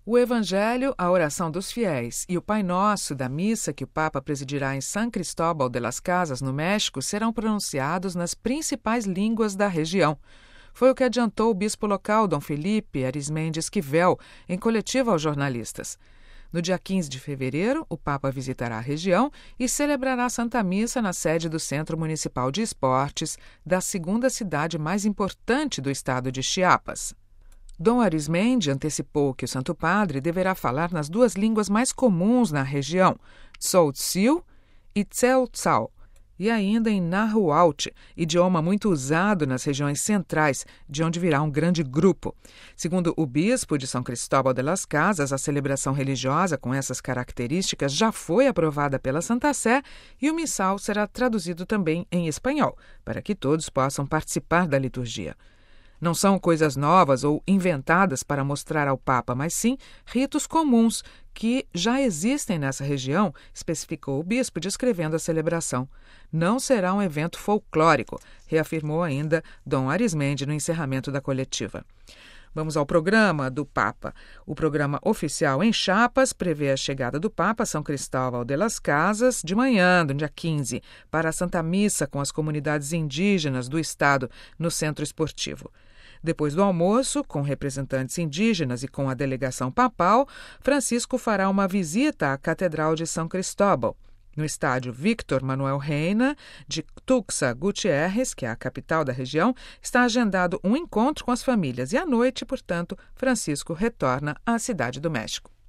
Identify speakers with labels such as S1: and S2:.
S1: O Evangelho, a oração dos fiéis e o Pai Nosso da missa que o Papa presidirá em San Cristóbal de las Casas, no México, serão pronunciados nas principais línguas da região. Foi o que adiantou o bispo local, Dom Felipe Arismendi Esquivel, em coletiva aos jornalistas. No dia 15 de fevereiro, o Papa visitará a região e celebrará a Santa Missa na sede do Centro Municipal de Esportes, da segunda cidade mais importante do estado de Chiapas. Dom Arismendi antecipou que o Santo Padre deverá falar nas duas línguas mais comuns na região, Tzolt'il e Tzeltal, e ainda em Nahuatl, idioma muito usado nas regiões centrais, de onde virá um grande grupo. Segundo o bispo de São Cristóbal de las Casas, a celebração religiosa com essas características já foi aprovada pela Santa Sé e o missal será traduzido também em espanhol, para que todos possam participar da liturgia. Não são coisas novas ou inventadas para mostrar ao Papa, mas sim ritos comuns que já existem nessa região, especificou o bispo descrevendo a celebração. Não será um evento folclórico, reafirmou ainda Dom Arismendi no encerramento da coletiva. Vamos ao programa do Papa. O programa oficial em Chiapas prevê a chegada do Papa a São Cristóbal de las Casas de manhã, do dia 15, para a Santa Missa com as comunidades indígenas do estado no Centro Esportivo. Depois do almoço, com representantes indígenas e com a delegação papal, Francisco fará uma visita à Catedral de São Cristóbal. No estádio Víctor Manuel Reina, de Tuxtla Gutiérrez, que é a capital da região, está agendado um encontro com as famílias e à noite, portanto, Francisco retorna à Cidade do México.